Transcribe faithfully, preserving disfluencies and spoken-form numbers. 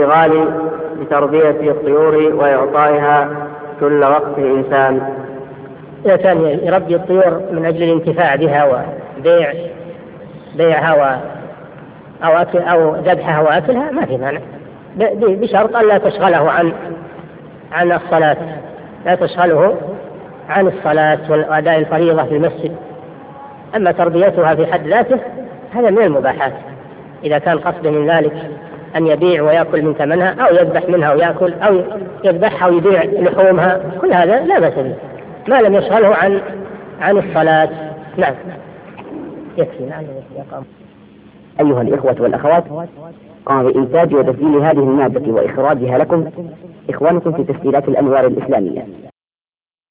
الاشتغال بتربية الطيور وإعطائها كل وقت الإنسان. إذا كان يربي الطيور من أجل الانتفاع بها وبيع بيعها و أو أكل أو ذبحها وأكلها ما في مانع، بشرط أن لا تشغله عن عن الصلاة، لا تشغله عن الصلاة وأداء الفريضة في المسجد. أما تربيتها في حد ذاته هذا من المباحات، إذا كان قصده من ذلك أن يبيع ويأكل من ثمنها أو يذبح منها ويأكل أو يذبحها ويبيع لحومها، كل هذا لا بأس به ما لم يشغله عن عن الصلاة. نعم يكفي. نعم يقام. أيها الإخوة والأخوات، قام بإنتاج وتسجيل هذه المادة وإخراجها لكم إخوانكم في تسجيلات الأنوار الإسلامية.